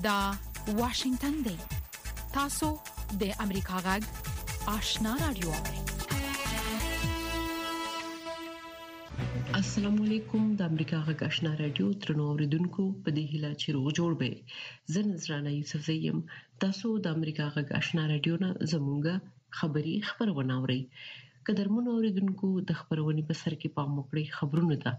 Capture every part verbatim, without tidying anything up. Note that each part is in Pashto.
دا واشنگتن دی. تاسو د امریکا غږ آشنا رادیو. السلام علیکم. د امریکا غږ آشنا رادیو ترنو اوریدونکو په دې هیله چې روغ جوړ به. زه نذرانه یوسف زیم. تاسو د امریکا غږ آشنا رادیو نه زموږه خبری خبرونه اورئ. قدرمن اوریدونکو د خبرونې په سر کې پام وکړئ خبرونه ده.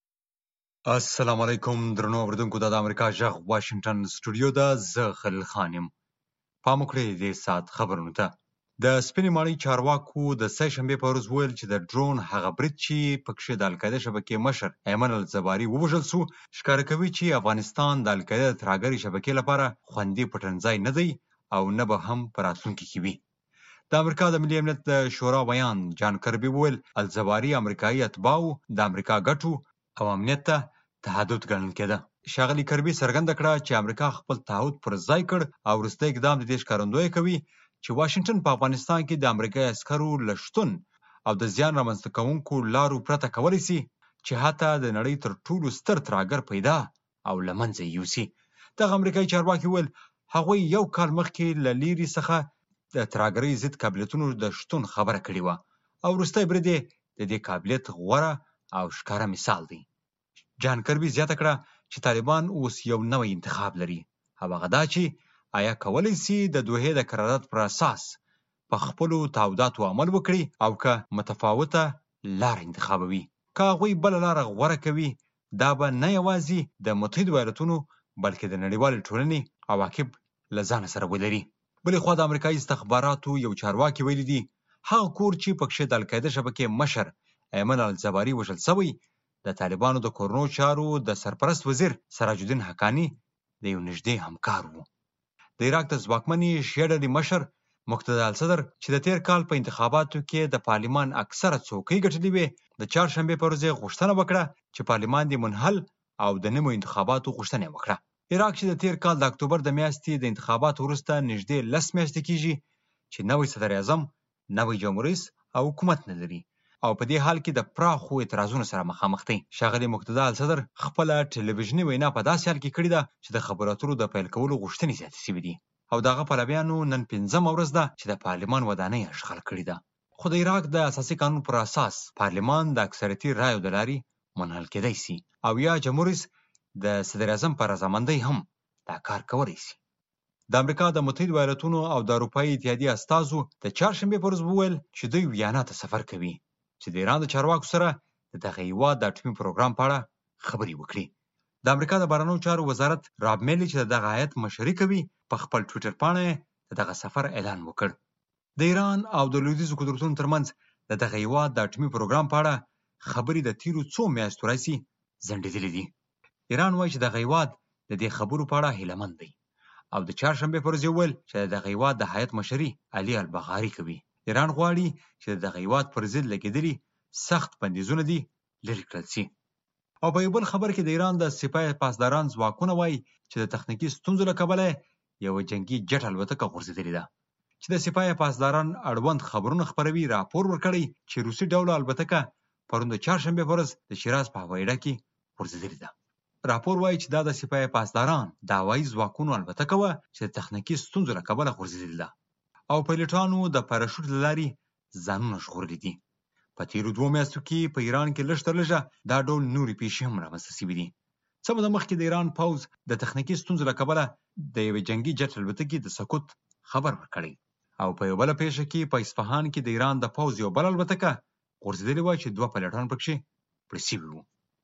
السلام علیکم درنو اوریدونکو د امریکا غږ واشنگټن سټوډیو ده. زه خلیل خان یم. پام وکړئ د سات خبرونو ته. د سپینې ماڼۍ چارواکو د سه شنبې په ورځ ویل چې د ډرون هغه برید چې پکې د القاعده شبکې مشر ایمن الزباري ووژل شو ښکاره کوي چې افغانستان د القاعده د ترهګرۍ شبکې لپاره خوندي پټنځای نه دی او نه به هم په راتلونکي کې وي. د امریکا د ملي امنیت د شورا بیان جان کربي وویل الزباري امریکایي اتباعو د امریکا ګټو او امنیت ته تهدید ګڼل کېده. ښاغلي کربي څرګنده کړه چې امریکا خپل تعهد پر ځای کړ او وروستی اقدام د دې ښکارندویي کوي چې واشنگټن په افغانستان کې د امریکایي عسکرو له شتون او د زیان رامنځته کوونکو لارو پرته کولی شي چې حتی د نړۍ تر ټولو ستر ترهګر پیدا او له منځه یې یوسي. دغه امریکایي چارواکي وویل هغوی یو کال مخکې له لیرې څخه د ترهګرۍ ضد قابلیتونو د شتون خبره کړې وه او وروستی برید یې د دې قابلیت غوره او ښکاره مثال دی. جان کربي زیاته کړه چې طالبان اوس یو نوی انتخاب لري او هغه دا چې آیا کولی شي د دوحې د قرارداد پر اساس په خپلو تعهداتو عمل وکړي او که متفاوته لار انتخابوي. که هغوی بله لاره غوره کوي دا به نه یوازې د متحدو ایالتونو بلکې د نړیوالې ټولنې عواقب له ځانه سره ولري. بلې خوا د امریکایي استخباراتو یو چارواکي ویلي دي هغه کور چې پکې د القاعده شبکې مشر ایمن الزباري وژل شوی د طالبانو د کورنو چارو د سرپرست وزیر سراج الدین حقانی د یو نږدې همکار وو. د عراق د ځواکمنې شیعه ډلې مشر مقتدا الصدر چې د تیر کال په انتخاباتو کې د پارلمان اکثره څوکۍ ګټلې وې د چهارشنبې په ورځ غوښتنه وکړه چې پارلمان دې منحل او د نویو انتخاباتو غوښتنه وکړه. عراق چې د تیر کال د اکتوبر د میاشتې د انتخاباتو وروسته نږدې لس میاشتې کېږي چې نوی صدر اعظم نوی جمهور رئیس او حکومت نه لري او په دې حال کې د پراخو اعتراضونو سره مخامخ دی. ښاغلي مقتدا الصدر خپله ټلویزیوني وینا په داسې حال کې کړې ده چې د خبرو اترو د پیل کولو غوښتنې زیاتې شوي دي او د هغه پلویانو نن پنځمه ورځ ده چې د پارلمان ودانۍ اشغال کړې ده. خو د عراق د اساسي قانون پر اساس پارلمان د اکثریتي رایو د لارې منحل کېدی شي او یا جمهور رئیس د صدر اعظم په رضامندۍ هم دا کار کولی شي. د امریکا د متحدو ایالتونو او د اروپایي اتحادیې استازو د چهارشنبې په ورځ وویل چې دوی ویانا ته سفر کوي چې د ایران د چارواکو سره د دغه هیواد د اټومي پروګرام په اړه خبرې وکړي. د امریکا د بهرنیو چارو وزارت راب میلي چې دغه هیات مشري کوي په خپل ټویټر پاڼه د دغه سفر اعلان وکړ. د ایران او د لویدیځو قدرتونو ترمنځ د دغه هیواد د اټومي پروګرام په اړه خبرې د تیرو څو میاشتو راهیسې ځنډېدلې دي. ایران وایي چې دغه هیواد د دې خبرو په اړه هیله مند دی او د چهارشنبې په ورځ یې وویل چې د دغه هیواد د هیات مشري علي البغاري کوي. ایران غواړي چې د دغه هیواد پر ضد لګېدلي سخت بندیزونه دي لرې کړل شي. او په یو بل خبر کې د ایران د سپاه پاسداران ځواکونه وایي چې د تخنیکي ستونزو له کبله یوه جنګي جټ الوتکه غورځېدلې ده. چې د سپاه پاسداران اړوند خبرونه خپروي راپور ورکړی چې روسي ډوله الوتکه پرون د چهارشنبې په ورځ د شیراز په هوایي اډه کې غورځېدلې ده. راپور وایي چې دا د سپاه پاسداران د هوایي ځواکونو الوتکه وه چې د تخنیکي ستونزو له کبله غورځېدلې ده او پیلوټانو د پاراشوټ له لارې ځانونه ژغورلي دي. په تیرو دوو میاشتو کې په ایران کې لږ تر لږه دا ډول نورې پیښې هم رامنځته شوي دي. څه موده مخکې د ایران پوځ د تخنیکي ستونزو له کبله د یوې جنګي جټ الوتکې د سقوط خبر ورکړی او په یو بله پیښه کې په اصفهان کې د ایران د پوځ یو بل الوتکه غورځېدلې وه چې دوه پیلوټان پکې مړه شوي وو.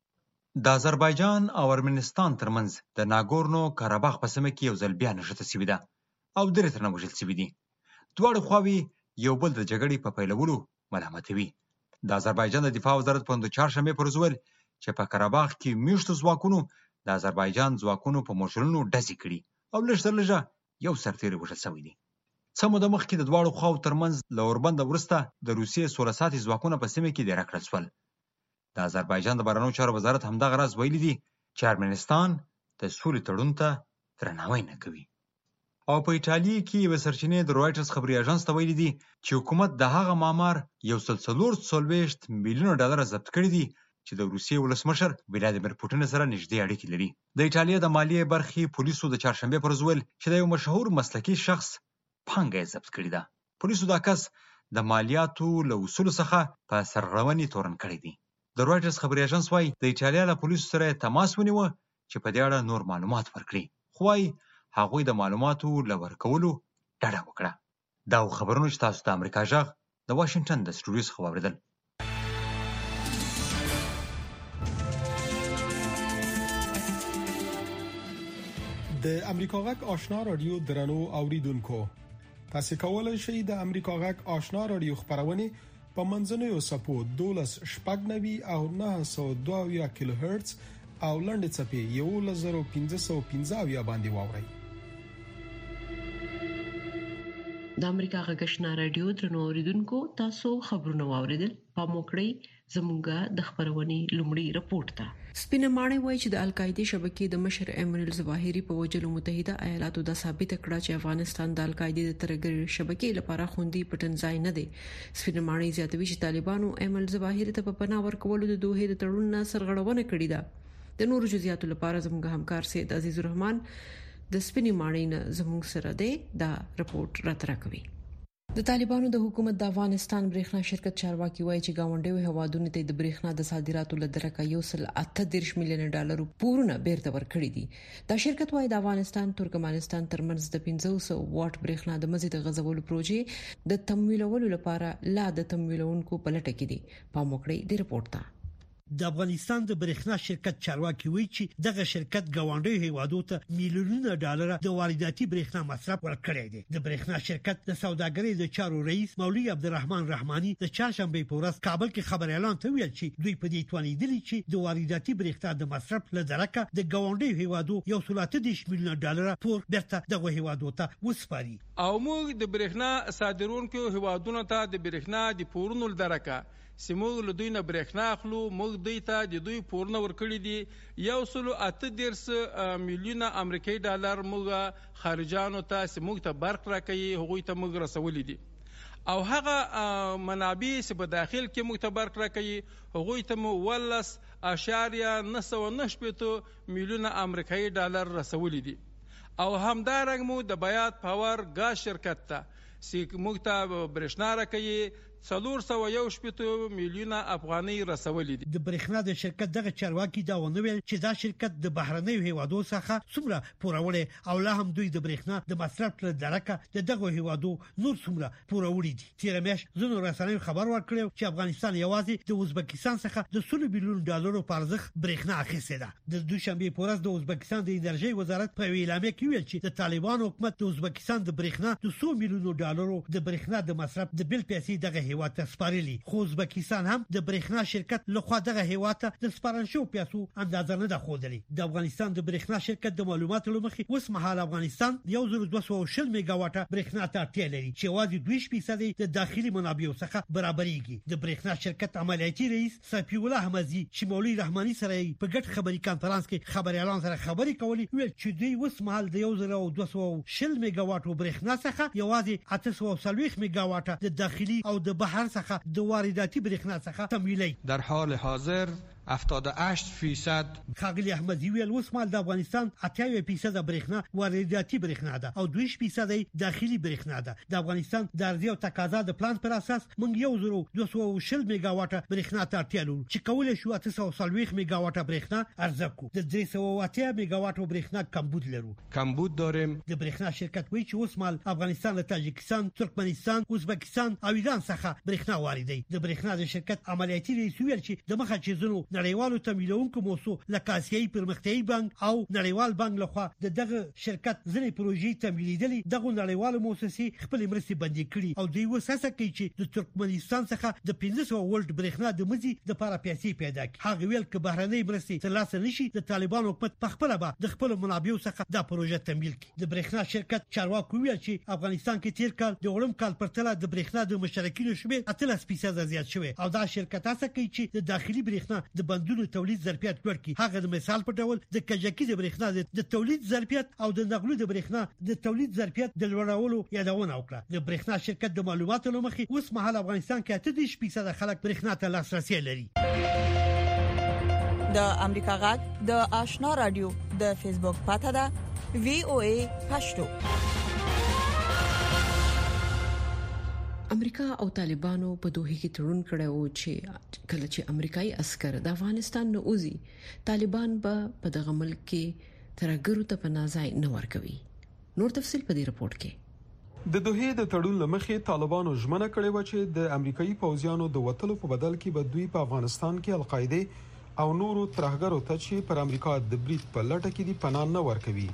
د آذربایجان او ارمنستان ترمنځ د ناګورنو کاراباخ په سیمه کې یو ځل بیا نښته شوې ده او درې تنه وژل شوي دي. دواړه خواوې یو بل د جګړې په پیلولو ملامتوي. د آذربایجان د دفاع وزارت په د چهارشنبې پر ورځ ویل چې په کاراباخ کې میشتو ځواکونو د آذربایجان ځواکونو په موټرونو ډزې کړي او لږ تر لږه یو سرتیری وژل شوی دی. څه موده مخکې د دواړو خواو ترمنځ له اوربنده وروسته د روسیې سوله ساتي ځواکونه په سیمه کې دېره کړل شول. د آذربایجان د بهرنیو چارو وزارت همدغه راز ویلي دي چې ارمنستان د سولې تړون ته درناوی نه کوي. او په ایټالیا کې یوه سرچینې د روایټرز خبري اژانس ته ویلي دي چې حکومت د هغه معمار یو سل څلور څلوېښت میلیونه ډالره ضبط کړي دي چې د روسیې ولسمشر ولادیمیر پوتین سره نږدې اړیکې لري. د ایټالیا د مالیې برخې پولیسو د چهارشنبه پر ورځ ویل چې د یو مشهور مسلکي شخص پانګه ضبط کړې ده. پولیسو دا کس د مالیاتو له اصولو څخه په سرغړونې تورن کړی دی. د رویټرز خبري اژانس وايي د ایټالیا له پولیسو سره تماس ونیوه چې په دې اړه نور معلومات ورکړي. خو وايي هغوی د معلوماتو له ورکولو ډډه وکړه. دا خبرونه چې تاسو د امریکا غږ د واشنگټن د سټوډیو څخه واوریدل. د امریکا غږ آشنا رادیو درنو اوریدونکو، تاسو کولای شئ د امریکا غږ آشنا رادیو خبرونه په منځنوي سپو دولس شپږ نوي او نه سوه دوه کیلو هرتز او لنډ چپی یو زر پنځه سوه پنځه باندې واورئ. د امریکا غږ آشنا رادیو درنو اوریدونکو، تاسو خبرونه واوریدل. په موکړی زموږه د خبرونې لومړی رپورت ته. سپینه ماڼۍ وایي چې د القاعده شبکې د مشر ایمن الظواهری په وجلو متحده ایالاتو د ثابت کړه چې افغانستان د القاعده د ترګر شبکې لپاره خوندي پټن ځای نه دی. سپینه ماڼۍ زیاتوي چې طالبانو ایمن الظواهری ته په پناه ورکولو د دوه د تړون سرغړونه کړې ده. د نورو جزئیاتو لپاره زموږ همکار سید عزیز الرحمن د سپینې ماڼۍ نه زموږ سره دی دا رپورت راته کوي. د طالبانو د حکومت د افغانستان برېښنا شرکت چارواکي وایي چې گاونډیو هوادونو ته د برېښنا د صادراتو له درکه یو سل اته دېرش میلیون ډالر پورونه بیرته ورکړي دي. دا شرکت وایي د افغانستان ترکمنستان ترمنځ د پنځه سوه واټ برېښنا د مزید غځولو پروژې د تمویلولو لپاره لا د تمویلونکو په لټه کې دي. په موکړی د رپورت ته د افغانستان د برېښنا شرکت چارواکي وایي چې دغه شرکت ګاونډي هیوادو ته میلیونونه ډالر د وارداتي برېښنا مصرف ورکړي دي. د برېښنا شرکت د سوداګرۍ د چارو رئیس مولوی عبدالرحمن رحماني د چهارشنبه په ورځ کابل کې خبر اعلان ته ویل چې دوی په دې توانیدلي چې د وارداتي برېښنا د مصرف له درکه د ګاونډي هیوادو یو سل اته دېرش میلیون ډالر پور بیرته دغه هیوادو ته وسپاري. او موږ د برېښنا صادرونکو هیوادونو ته د برېښنا د پورونو درکه سیموږ له دوی نه برېښنا اخلو. موږ دوی ته د دوی پورونه ورکړي دي یو سل اته دېرش میلیونه امریکایي ډالر. موږ خارجانو ته سیموږ ته برق راکوي، هغوی ته موږ رسولي دي. او هغه منابع چې په داخل کې موږ ته برق راکوي هغوی ته مو ولس اشاریه نه سوه نه شپېته میلیونه امریکایي ډالر رسولي دي. او همدارنګ مو د بیات پاور ګاز شرکت ته چې موږ ته برېښنا راکوي څلور سوه یو شپېته میلیونه افغانۍ رسولي دي. د برېښنا د شرکت دغه چارواکي دا ونه ویل چې دا شرکت د بهرنیو هیوادو څخه څومره پوروړي او لا هم دوی د برېښنا د مصرف له درکه د دغه هیوادو نور څومره پوروړي دي. تیر میاشت زنو رسنیو خبر ورکړ چې افغانستان یوازې د ازبکستان څخه د سل میلیون ډالرو په ارزښت برېښنا اخیستې ده. د دوشنبه په ورځ د ازبکستان د انرژي وزارت په اعلامیه کې ویل چې د طالبان حکومت د ازبکستان د برېښنا د څو میلیونو ډالرو د برېښنا د مصرف د بل پیسې دغه هیواد ته سپارلي. خو ازبکستان هم د برېښنا شرکت لخوا دغه هیواد ته د سپارل شو پیسو اندازه نه ده ښودلې. د افغانستان د برېښنا شرکت د معلوماتو لمخې اوس مهال افغانستان یو زر دوه سوه شل میگا واټه برېښنا ته اړتیا لري چې یوازې دوه فیصد د داخلي منابعو څخه برابرېږي. د برېښنا شرکت عملیاتي رئیس صفی الله احمدی چې مولوی رحماني سره په ګډ خبري کانفرنس کې خبري اعلان سره خبري کولې ویل چې دوی اوس مهال د یو زر دوه سوه شل میگا واټو برېښنا څخه یوازې اته سوه څلوېښت میگا واټه د داخلي او د بهر څخه د وارداتي برېښنا څخه تمویلي. در حال حاضر هفتاد و هشت فیصد خاغلی احمدی ویل اوس مال د افغانستان اتیا فیصد برېښنا وارداتي برېښنا ده او دوه فیصد داخلي برېښنا ده. د افغانستان د ارزي او تقاضا د پلان پر اساس موږ یو زر دوه سوه شل میگا واټه برېښنا ته اړتیا لرو چې کولای شو اته سوه څلوېښت میگا واټه برېښنا ارزه کو. د درې سوه اتیا میگا واټه برېښنا کمبود لرو. کمبود داریم. د برېښنا شرکت وایي چې اوس مال افغانستان له تاجکستان، ترکمنستان، ازبکستان او ایران څخه برېښنا واردوي. د برېښنا د شرکت عملیاتي رئیس ویل چې د مخه چې زنو نړیوالو تمویلونکو موسسو لکه آسیایي پرمختیایي بانک او نړیوال بانک لخوا د دغه شرکت ځینې پروژې تمویلېدلې. دغه نړیوالو موسسې خپل مرستې بندي کړي او دوی وساسه کوي چې د ترکمنستان څخه د پنځه سوه ولټ برېښنا د مزي د لپاره پیسې پیدا کړي. هغه ویل چې بهرنۍ مرستې ترلاسه نشي د طالبان حکومت په خپل به د خپل منابعو څخه دا پروژه تمویل کړي. د برېښنا شرکت چارواکو ویل چې افغانستان کې تیر کال د وړم کال پرتله د برېښنا د مشترکینو شمېر اتلس فیصد زیات شوی او دا شرکت هڅه کوي چې د داخلي برېښنا د بندونو تولید ظرفیت لوړ کړي. هغه د مثال په ډول د کجکي د برېښنا د تولید ظرفیت او د نغلو د برېښنا د تولید ظرفیت د لوړولو یادونه وکړه. د برېښنا شرکت د معلوماتو لمخې اوس مهال افغانستان کې اته دېرش فیصد خلک برېښنا ته لاسرسي لري. د امریکا غږ د آشنا رادیو د فیسبوک پاڼه ده وی او ای پښتو. امریکا او طالبانو په دوه کې تړون کړو چې کله چې امریکایي عسكر د افغانستان نه اوزي طالبان به په دغه ملک کې ترګرو ته پناځای نه ورکوي. نور تفصيل په دې رپورت کې. د دوه د تړون لمخې طالبانو ژمنه کړې و چې د امریکایي پوځیانو د وټلو په بدل کې به دوی په افغانستان کې القاعده او نورو ترهګرو ته چې پر امریکا د برید په لټه کې دي پناه نه ورکوي.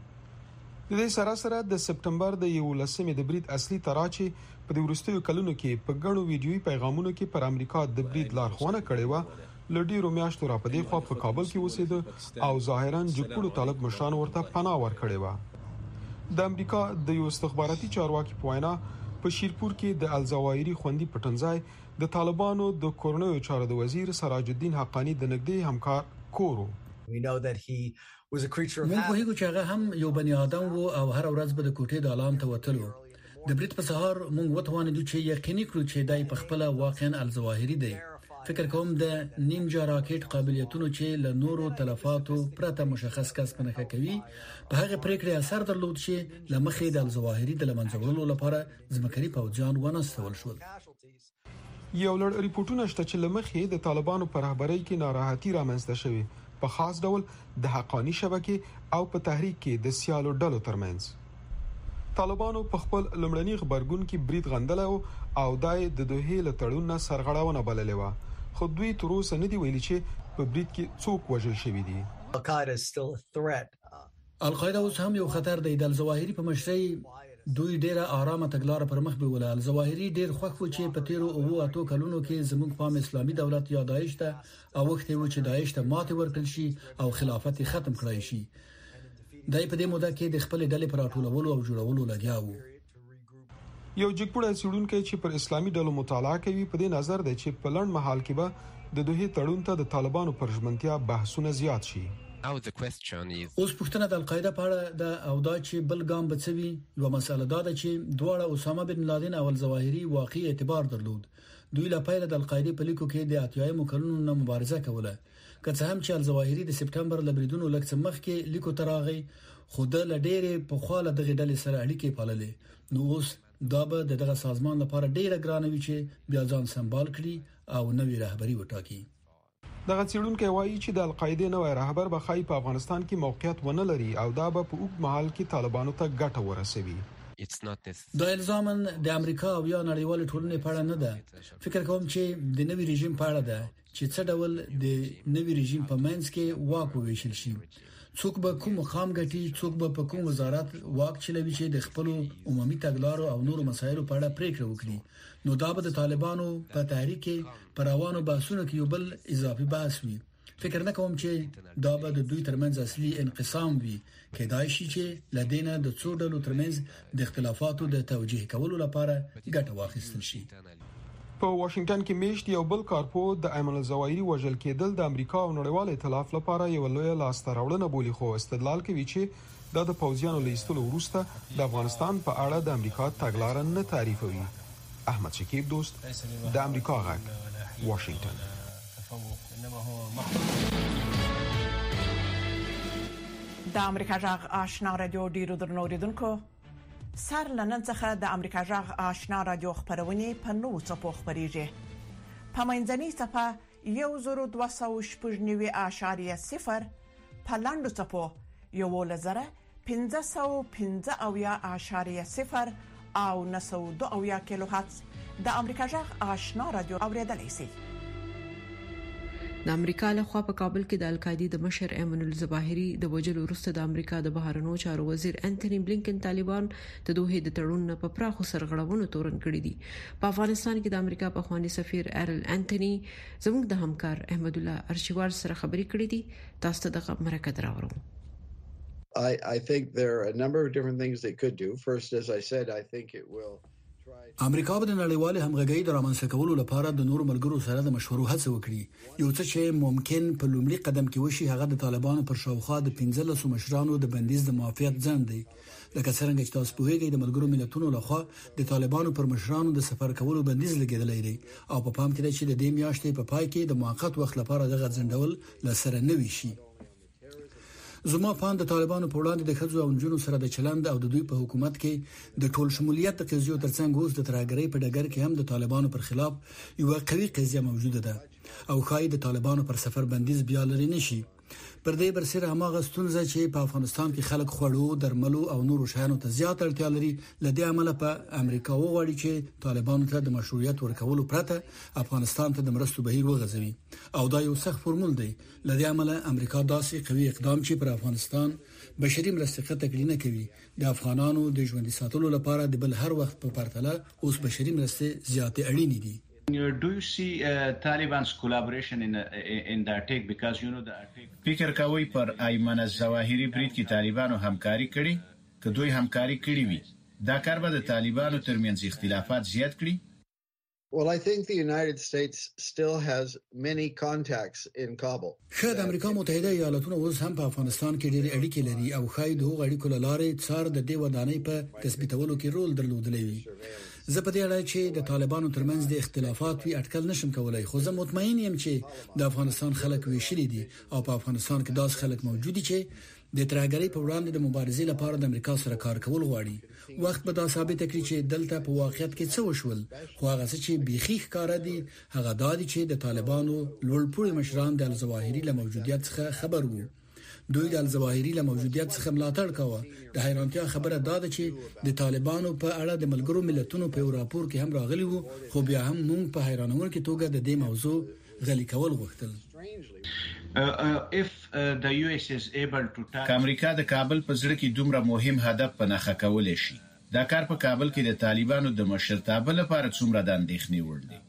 د دې سره سره د سپټمبر د یولسمې د برید اصلي تراچي په د ورستیو کلونو کې په ګڼو ویډیوي پیغامونو کې پر امریکا د برید لارښوونه کړې و. لډیرو میاشتو را پدې خو په کابل کې اوسېد او ظاهرا جګړو طالب مشران ورته پناه ورکړې و. د امریکا د یو استخباراتي چارواکي په وینا په شیرپور کې د الزوایری خوندي پټنځای د طالبانو د کورنیو چارو د وزیر سراج الدین حقانی د نږدې همکار کورو. We know that he was a creature of habit. موږ وایو چې هغه هم یو بنی آدم وو او هر ورځ به د کوټې د الارم ته وتلو. د برید په سهار موږ وتوانیدو چې یقیني کړو چې دای په خپل واقعا الزواهری دی. فکر کوم د نینجا راکټ قابلیتونو چې له نورو تلفاتو پرته مشخص کس پنهخه کوي په هغه پریکړې اثر درلود چې لمخې د الزواهری د لمنځولو لپاره ځمکري پوځیان ونستول شول. یو لړ ریپورتونه شته چې لمخې د طالبانو پر رهبرۍ کې ناراحتي رامنځته شوه په خاص ډول د حقانی شبکې او په تحریک کې د سیالو ډلو ترمنځ. طالبانو په خپل لمړني خبرګون کې برید غندل او دای د دوه له تړون نه سرغړاونه بللې و. خو دوی تر اوسه نه دی ویلي چې په برید کې څوک وژل شوی دی. القاعده is still a threat. القاعده اوس هم یو خطر دی. د الزواهری په مشرۍ دوی ډیره آرامه تګلارې پر مخ بیول. الزواهری ډیر خوښ و چې په تیرو او اتو کلونو کې زموږ پام اسلامي دولت یا داعش ته او وخت و چې داعش ته ماته ورکړل شي او خلافت ختم کړای شي. دای په دې موده کې د خپل ډلې پر راټولولو او جوړولو لګیا وو. یو جګپړه سیډونکو چې پر اسلامي ډلو مطالعه کوي په دې نظر دی چې په لړ محل کې به د دوه تړون ته د طالبانو پر ژمنتیا بحثونه زیات شي. اوس پښتنه د القاعده په اړه د او دا چې بل ګام بچوي یو مسله دا ده چې دواړه اسامه بن لادن او الزواهری واقعي اعتبار درلود. دوی لا پیل د القاعده په لیکو کې د اتیایم کلونو نه مبارزه کوله. که څه هم چې الزواهری د سپټمبر لبریدونو لکه مخ کې لیکو تراغي خود له ډېرې په خاله دغه ډلې سره اړیکې پاللې. نو اوس دا به دغه سازمان لپاره ډېره ګرانه وي چې بیا ځان سمبال کړي او نوې رهبری وټاکي. دغه څېړونکو وایي چې د القاعده نوې رهبر به خای په افغانستان کې موقعیت ونه لري او دا به په اوږد مهال کې طالبانو ته ګټه ورسوي. دا الزامن د امریکا او یا نړیوال ټولنې په اړه نه ده. فکر کوم چې د نوي رژیم په اړه ده چې څه ډول د نوي رژیم په منځ کې واک وویشل شي. څوک به کوم مقام ګټي، څوک به په کوم وزارت واک چلوي چې د خپل عمومي تګلارو او نورو مسایلو په اړه پریکړه وکړي. نو دا به د طالبانو په تحریک پر روانو بحثونو کې یو بل اضافي بحث وي. فکر نه کوم چې دا به د دوی ترمنځ اصلي انقسام وي. کېدای شي چې لدینه د څو ډلو ترمنځ د اختلافاتو د توجیه کولو لپاره ګټه واخیستل شي. په واشنگټن کې میشت یو بل کارپو د ایمن الزواهری وژل کېدل د امریکا او نړیوال ائتلاف لپاره یو لوی لاسته راوړنه بولي. خو استدلال کوي چې دا د پوځیانو لیستلو وروسته د افغانستان په اړه د امریکا تګلارې نه تعریفوي. احمد شکیب دوست د امریکا غږ واشنگټن. د امریکا غږ آشنا رادیو ډیرو درنو اوریدونکو سر لنن څخه د امریکا غږ آشنا رادیو خبرونه په نوو څپو خبريږي. په منځني صفه یو زرو دوه سوه شپږ نوي اعشاریه صفر په لاندو څپو یو لزره پنځه سوه پنځه اویا اعشاریه صفر او نسو دو اویا کیلو هرتز د امریکا غږ آشنا رادیو اوریدلای شي. د امریکا له خوا په کابل کې د القاعده د مشر ایمن الزواهری د وجلو وروسته د امریکا د بهرنیو چارو وزیر انټونی بلینکن طالبان د دوه د تړون په پراخو سرغړونو تورن کړی دي. په افغانستان کې د امریکا په خواني سفیر ارل انټونی زموږ د همکار احمد الله ارشیوال سره خبرې کړې دي. تاسو ته د مرکه دراوړو. I I think there are a number of different things they could do. First, as I said, I think it will امریکا به د نړیوال همغږي د رامنځته کولو لپاره د نورو ملګرو سره د مشورو هڅه وکړي. یو څه چې ممکن په لومړي قدم کې وشي هغه د طالبانو پر شاوخوا د پنځلسو مشرانو د بندیز د موافقت ځند دی. لکه څنګه چې تاسو پوهیږئ د ملګرو ملتونو لخوا د طالبانو پر مشرانو د سفر کولو بندیز لګیدلی دی او په پام کې دی چې د دې میاشتې په پای کې د موقت وخت لپاره دغه ځنډول لسره نوي شي. زما پاند د طالبانو په وړاندې د خځو او نجونو سره د چلند او د دوی په حکومت کې د ټول شمولیت د قضیو ترڅنګ اوس د ترهګرۍ په ډګر کې هم د طالبانو پر خلاف یو قوي قضیه موجوده ده او خای د طالبانو پر سفر بندیز بیا لري نشي. پر دې برسره هماغه ستونزه چې په افغانستان کې خلک خوړو، درملو او نورو شیانو ته زیات اړتیا لري، لدې عمله په امریکا وغواړي چې طالبانو ته د مشروعیت ورکولو پرته افغانستان ته د مرستو بهیر وغځوي او دا یو سخت فرمول دی. لدې عمله امریکا داسې قوي اقدام چې پر افغانستان بشري مرستې تکلیف نه کوي د افغانانو د ژوند ساتلو لپاره د بل هر وخت په پرتله اوس بشري مرستې زیاتې اړینې دي. Do you see uh, Taliban's collaboration in uh, in the attack because you know the attack فکر کوي پر ایمن الظواهری برید کې طالبانو همکاري کړي که دوی همکاري کړي وي دا کار به د طالبانو ترمنځ اختلافات زیات کړي؟ Well, I think the United States still has many contacts in Kabul. شاید امریکا متحده ایالاتونه اوس هم په افغانستان کې ډېر اړیکې لري او خای دغه اړیکو لاره څار د دې ودانۍ په تثبیتولو کې رول درلودلی وي. زه په دې اړه چې د طالبانو ترمنځ د اختلافات وی اټکل نشم کولای، خو زه مطمئن یم چې د افغانستان خلک ویشلي دي او په افغانستان کې داس خلک موجود دي چې د ترهګرۍ په وړاندې د مبارزې لپاره د امریکا سره کار کول غواړي. وخت به دا ثابت کړي چې دلته په واقعیت کې څه وشول، خو هغه څه چې بيخي ښکارا دي هغه دا دي چې د طالبانو لوړپوړي مشران د الظواهری له موجودیت څخه خبر وو. دوی د الظواهری له موجودیت څخه ملاتړ کاوه. د حیرانتیا خبره دا ده چې د طالبانو په اړه د ملګرو ملتونو په راپور کې هم راغلی وو، خو بیا هم موږ په حیرانونکې توګه د دې موضوع غلي کول غوښتل. Uh, uh, if uh, the U S is able to که امریکا د کابل په زړه کې دومره مهم هدف په نخښه کولای شي، دا کار په کابل کې د طالبانو د مشرتابه لپاره څومره د اندېښنې وړ دی؟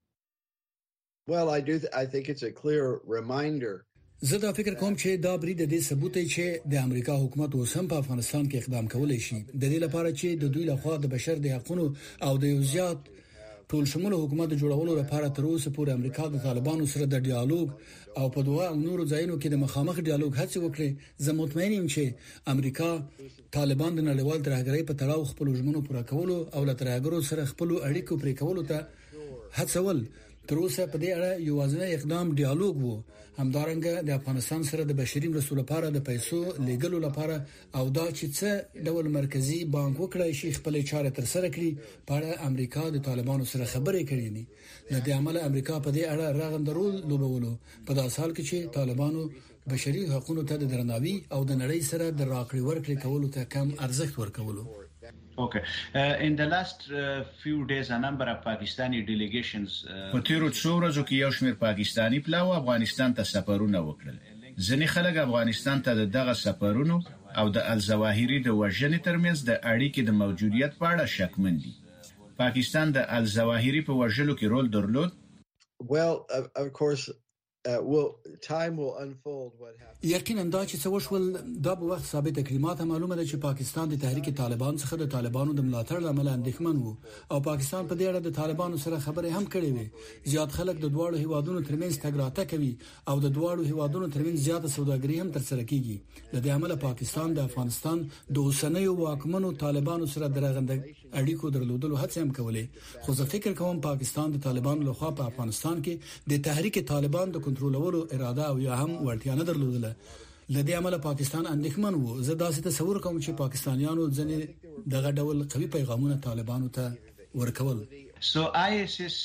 Well, I do th- I think it's a clear reminder. زه دا فکر کوم چې دا برید د ثبوت دی چې د امریکا حکومت اوس هم په افغانستان کې اقدام کولای شي د دې لپاره چې د دوی لخوا د بشر د حقوقو او د یو زیات ټول شمول حکومت جوړولو لپاره تر اوسه پورې امریکا د طالبانو سره د ډیالوګ او په دوه نورو ځایونو کې د مخامخ ډیالوګ هڅه وکړي. زه مطمئن یم چې امریکا طالبان د نړیوال ترهګرۍ په تړاو خپل ژمنو پوره کولو او له ترهګرو سره خپل اړیکو پرې کولو ته هڅول. تر اوسه په دې اړه یوازینی اقدام ډیالوګ وو. همدارنګه د افغانستان سره د بشري مرستو لپاره د پیسو لیږلو لپاره او دا چې څه ډول مرکزی بانک وکړای شي خپل چارې تر سره کړي په اړه امریکا د طالبانو سره خبرې کړې دي. د دې عمل امریکا په دې اړه راغندرول لوبولو په داس حال کې چې طالبانو بشري حقوقو ته د درناوي او د نړۍ سره د راکړې ورکړې کولو ته کم ارزښت ورکولو. Okay. Uh, in the last uh, few days, a number of Pakistani delegations. په تیرو څو ورځو کې یو شمېر پاکستانی پلاو افغانستان ته سفرونه وکړل. ځینې خلک افغانستان ته دغه سفرونو او د الظواهری د وژنې ترمنځ د اړیکې د موجودیت په اړه شکمن دي. پاکستان د الظواهری په وژلو کې رول درلود؟ Well, of, of course. Uh, will time will unfold what happened. یقینا دا چې څه وشول دا به وخت ثابت کړي. ماته معلومه ده چې پاکستان د تحریک طالبان څخه د طالبانو د ملاتړ لامل اندېښمن وو او پاکستان په دې اړه د طالبانو سره خبرې هم کړې وي. زیات خلک د دواړو هیوادونو ترمنځ تګ راتګ کوي او د دواړو هیوادونو ترمنځ زیاته سوداګري هم ترسره کیږي. د دې عمله پاکستان د افغانستان د اوسنیو واکمنو طالبانو سره درغند اړیکو درلودلو هڅه هم کولې. خو زه فکر کوم پاکستان د طالبانو لخوا په افغانستان کې د تحریک طالبان د کنټرولولو اراده او یا هم ورتیا نه درلودله. لدې عمله پاکستان اندېښمن وو. زه داسې تصور کوم چې پاکستانیانو ځنې دغه ډول قوي پیغامونه طالبانو ته ورکول. So I S I S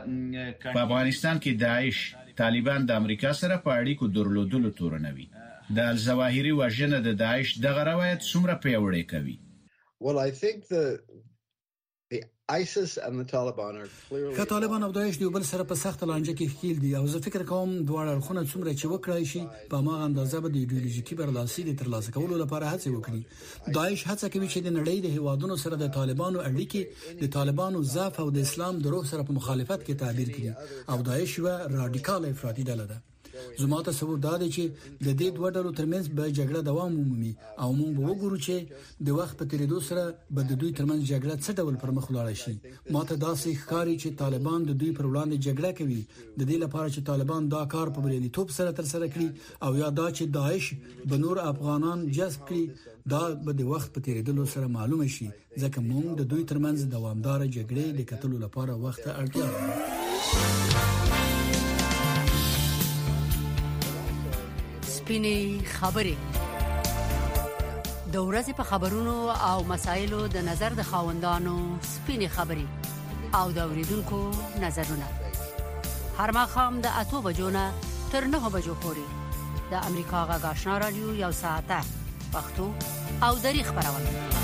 په افغانستان کې داعش طالبان د امریکا سره په اړیکو درلودلو تورنوي. د الظواهری وژنه د داعش دغه روایت څومره پیاوړی کوي؟ Well, I think the the ISIS and the Taliban are clearly که طالبان او داعش دیو بل سره په سخت لانجه کې ښکیل دي او زه فکر کوم دواړه اړخونه څومره چې وکړای شي په ما اندازه به د ایدئولوژیکي برلاسي د ترلاسه کولو لپاره هڅه وکړي. داعش هڅه کوي چې د نړۍ د هیوادونو سره د طالبانو اړیکې د طالبانو ضعف او د اسلام د روح سره په مخالفت کې تعبیر کړي او داعش یو رادیکال افراطي ډله ده. زما تصور دا دی چې د دې دوه ډلو ترمنځ به جګړه دوام ومومي او موږ به وګورو چې د وخت په تیریدو سره به د دوی ترمنځ جګړه څه ډول پر مخ لاړ شي. ماته داسې ښکاري چې طالبان د دوی پر وړاندې جګړه کوي د دې لپاره چې طالبان دا کار په بریالیتوب سره تر سره کړي او یا دا چې داعش به نور افغانان جذب کړي دا به د وخت په تیریدلو سره معلومه شي ځکه موږ د دوی ترمنځ دوامدار جګړې د کتلو لپاره وخت ته اړتیا لرو. سپینې خبرې د ورځې په خبرونو او مسایلو د نظر د خاوندانو سپینې خبرې او د اوریدونکو نظرونه هر ماښام د اتو بجو نه تر نهو بجو پورې د امریکا غږ آشنا رادیو یو ساعته پښتو او دری خبرونه.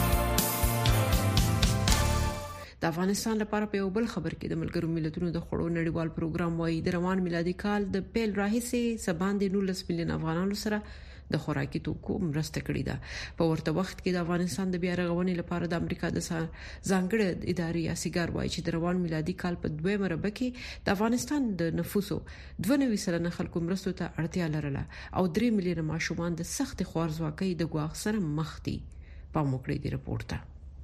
د افغانستان لپاره په یو بل خبر کې د ملګرو ملتونو د خړو نړیوال پروګرام وايي د روان میلادي کال د پیل راهیسې سباندې نولس میلیون افغانانو سره د خوراکي توکو مرسته کړې ده. په ورته وخت کې د افغانستان د بیا رغونې لپاره د امریکا د ځانګړي ادارې اسیګار وايي چې د روان میلادي کال په دوه مربع کې د افغانستان د نفوسو دوه نوي سلنه خلکو مرستو ته اړتیا لرله او درې میلیونه ماشومان د سخت خوارځواکۍ د ګواښ سره مخ دي. په موکړې دی رپورټ ته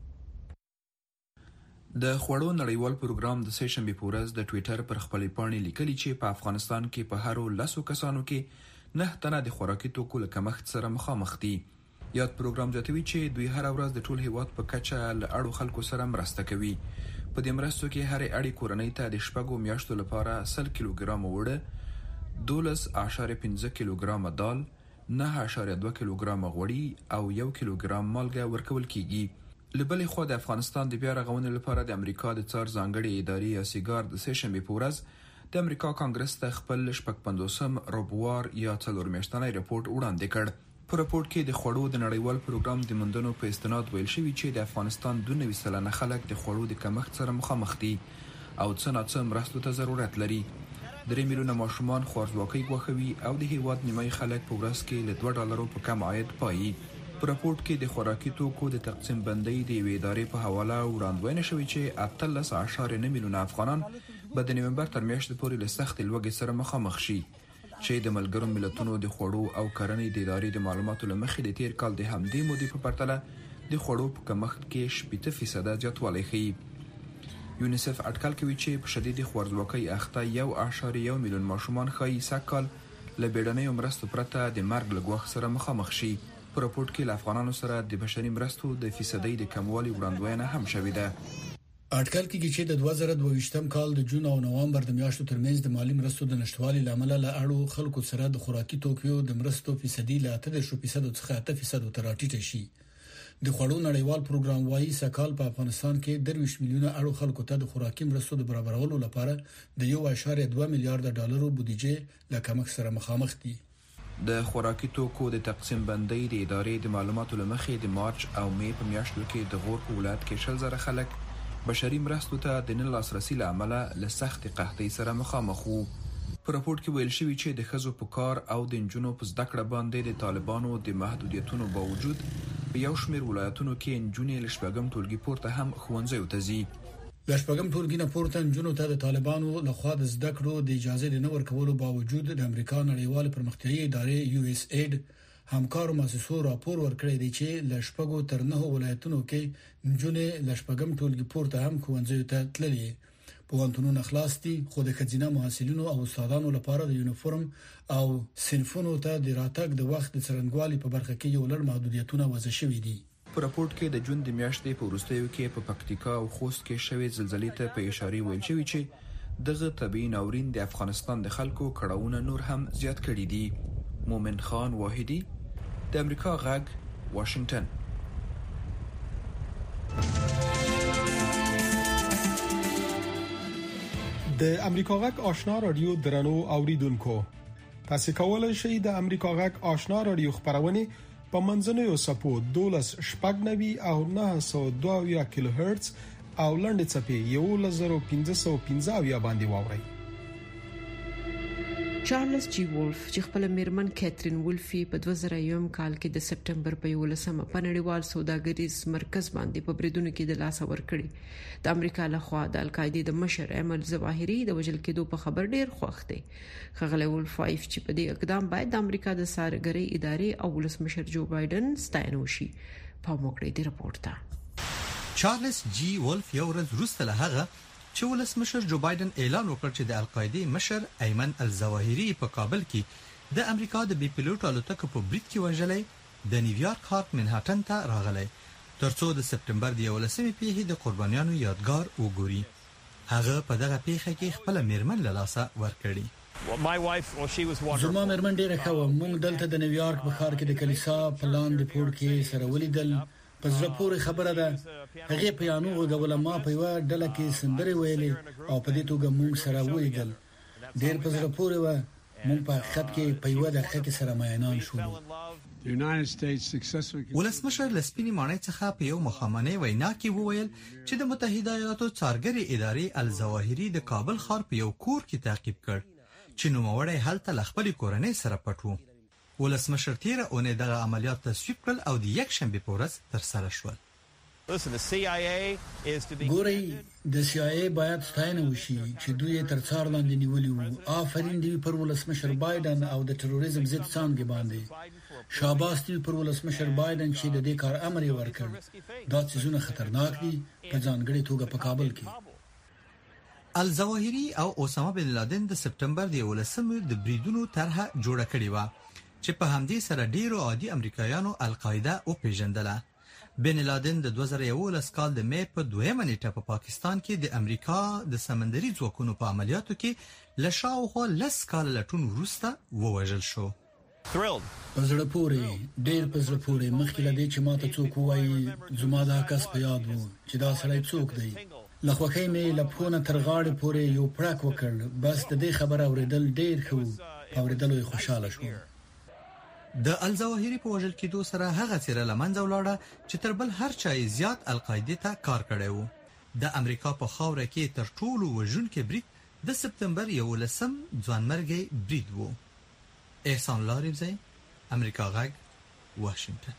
د خوړو نړیوال پروګرام د سه شنبه په ورځ د ټوئیټر پر خپلې پاڼې لیکلي چې په افغانستان کې په هر لسو کسانو کې نه تنه د خوراکي توکو له کمښت سره مخامخ دي. یاد پروګرام زیاتوي چې دوی هر ورځ د ټول هیواد په کچه له اړو خلکو سره مرسته کوي. په دې مرستو کې هر اړې کورنۍ ته د شپږو میاشتو لپاره سل کیلوګرام وړه، دولس اعشاریه پنځه کیلوګرام دال، نه اعشاریه دوه کیلوګرام غوړي او یو کیلوګرام مالګه ورکول کیږي. لبلې خو د افغانستان د بیا رغونې لپاره د امریکا د څار ځانګړي ادارې اسیګار د سه شنبه په ورځ د امریکا کانګرس ته خپل شپږ پنځوسم روبوار یا څلور میاشتنی رپورت وړاندې کړ. په رپورت کې د خوړو د نړیوال پروګرام د موندنو په استناد ویل شوی چې د افغانستان دوه نوي سلنه خلک د خوړو د کمښت سره مخامخ دي او څه ناڅه مرستو ته ضرورت لري. درې میلیونه ماشومان خوارځواکۍ ګواښوي او د هیواد نیمایي خلک په ورځ کې له دوه ډالرو په کم عاید پایي. په رپورت کې د خوراکي توکو د تقسیم بندۍ د یوې ادارې په حواله وړاندوینه شوې چې اتلس اعشاریه نه میلیونه افغانان به د نومبر تر میاشتې پورې له سختې لوږې سره مخامخ شي چې د ملګرو ملتونو د خوړو او کرنې د ادارې د معلوماتو له مخې د تیر کال د همدې مودې په پرتله د خوړو په کمښت کې شپږ فیصد زیاتوالی ښیي. یونیسف اټکل کوي چې په شدید خوارځواکۍ اخته یو اعشاریه یو میلیون ماشومان ښایي سږکال له بیړنیو مرستو پرته د مرګ له ګواښ سره مخامخ شي. په رپورت کې له افغانانو سره د بشري مرستو د فیصدۍ د کموالي وړاندوینه هم شوې ده. اټکل کېږي چې د دوه زره دوه ویشتم کال د جون او نوامبر د میاشتو ترمنځ د مالی مرستو د نشټوالي لامل له اړو خلکو سره د خوراکي توکو د مرستو فیصدي له اته فیصد څخه اته فیصد ته راټیټه شي. د خوړو نړیوال پروګرام وايي سکهال په افغانستان کې درویشت میلیونه اړو خلکو ته د خوراکي مرستو د برابرولو لپاره د یو اعشاریه دوه میلیارډ ډالرو بودیجه له کمښت سره مخامخ دي. د خوراکي توکو د تقسیم بندۍ د ادارې د معلوماتو له مخې د مارچ او مې په میاشتو کې د غور په ولایت کې شل زره خلک بشري مرستو ته د نه لاسرسي له امله له سخت قحطۍ سره مخامخ وو. په راپورټ کې ویل شوی چې د ښځو په کار او د نجونو په زده کړه باندې د طالبانو د محدودیتونو باوجود په یو شمېر ولایتونو کې نجونې له شپږم ټولګي پورته هم ښوونځیو ته ځي. د شپږم ټولګي نه پورته نجونو ته د طالبانو لخوا د زده کړو د اجازه نه ورکولو باوجود د امریکا نړیوال پرمختیایي ادارې یو اس ایډ همکارو مؤسسو راپور ورکړی دی چې ل شپږو تر نه ولایتونو کې نجونې ل شپږم ټولګي پورته هم ښوونځیو ته تللي. پوهنتونونه خلاص دي خو د ښځینه محصلینو او استادانو لپاره د یونیفورم او صنفونو ته د راتګ د وخت د څرنګوالي په برخه کې یو لړ محدودیتونه وضع شوي دي. په راپورټ کې د جون د میاشتې په وروستیو کې په پکتیکا او خوست کې شوې زلزلې ته په اشاره ویل شوی چې دغه طبيعي ناورین د افغانستان د خلکو کړهونه نور هم زیات کړي دي. مومن خان واحدی د امریکا غږ واشنگټن. د امریکا غږ آشنا رادیو درنو اوریدونکو تاسو کولای شئ د امریکا غږ آشنا رادیو خبرونه په منځنوي سپو دولس شپږ نوي او نه سو دوه کیلو هرتز او لنډ چپی یو لزر پنځه سو پنځه باندې واوري. چارلز جی ولف چې خپل میرمن کیترین ولفی په دوه زره یو کال کې د سپټمبر په یولسمه په نړیوال سوداګریز مرکز باندې په بریدونو کې د لاس ور کړی د امریکا لخوا د القاعده د مشر احمد ظواهری د وژل کېدو په خبر ډیر خوښ دی. خغله ولف وایي چې په دې اقدام باید د امریکا د سارګری ادارې او ولسمشر جو بایدن ستاینه وشي. په موکړې دی رپورت ته چارلز جی ولف یو ورځ وروسته له هغه چې ولسمشر جو بایدن اعلان وکړ چې د القاعده مشر ایمن الظواهری په کابل کې د امریکا د بي پيلوټ الوتکو په برید کې وژلې د نیویارک ښار منهټن ته راغلی ترڅو د سپټمبر د یولسمې پیښې د قربانیانو یادګار وګوري. هغه په دغه پیښه کې خپل میرمن له لاسه ورکړي. زما میرمن ډیره ښه و. موږ دلته د نیویارک په ښار کې د کلیسا په لاندې پوړ کې سره ولیدل. په زړه پورې خبره ده. هغه په یانو غوډه ما په یو ډله کې سندري ویلې او په دې توګه موږ سره ولیدل. ډېر په زړه پورې و. موږ په خط کې په یو دقیقه کې سره مینان شو. ولسمشر لسپینی مانای څخه په یو مخامنه وینا کې وویل چې د متحده ایالاتو څارګري ادارې الظواهری د کابل ښار په یو کور کې تعقیب کړ چې نوموړی هلته لخپل کورنۍ سره پټو. ولسمشر تیره اونۍ دغه عملیات تصویب کړل او د یک شنبه په ورځ ترسره شول. ګوري د سی آی ای باید ستاینه وشي چې دوی تر څار لاندې نیولي وو. آفرین دی پر ولسمشر بایدن او د تروریزم ضد څانګې باندې. شاباس دی پر ولسمشر بایدن چې د دې کار امر یې ورکړ. دا څه خطرناک دي په ځانګړي توګه په کابل کې. الظواهری او اسامه بن لادن د سپټمبر د یولسمې د بریدونو طرحه جوړه کړې و چې په همدې سره ډیرو عادي امریکایانو القاعده او پیژندله. بن لادن د دوه زره یولس کال د مې په دویمه نیټه په پاکستان کې د امریکا د سمندري ځواکونو په عملیاتو کې له شاوخوا لس کال لټون وروسته ووژل شو. په زړه پورې ډیر په زړه پورې مخکې له دې چې ماته څوک وایي زما دا کس په یاد وو چې دا سړی څوک دی. لخوخې مې لپونه تر غاړې پورې یو پړک وکړ. بس د دې خبره اوریدل ډیر ښه اوریدل یې خوشاله شو. د الظواهری په وژل کېدو سره هغه څیره لمنځه ولاړه چې تر بل هر چا زیات القاعده ته کار کړی وو. د امریکا په خاوره کې تر ټولو وژونکي برید د سپټمبر یولسم ځوانمرګي برید وو. احسان لاریبزی، امریکا غږ، واشنگټن.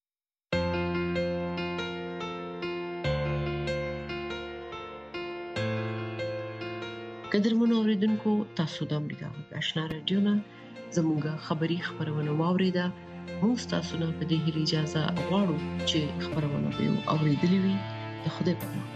قدرمنو اوریدونکو، تاسو د امریکا غږ آشنا رادیو نه زموږه خبری خبرونه واوریده. موږ تاسو نه په دې اجازه غواړو چې خبرونه به اوریدلې وي. د خدای په امان.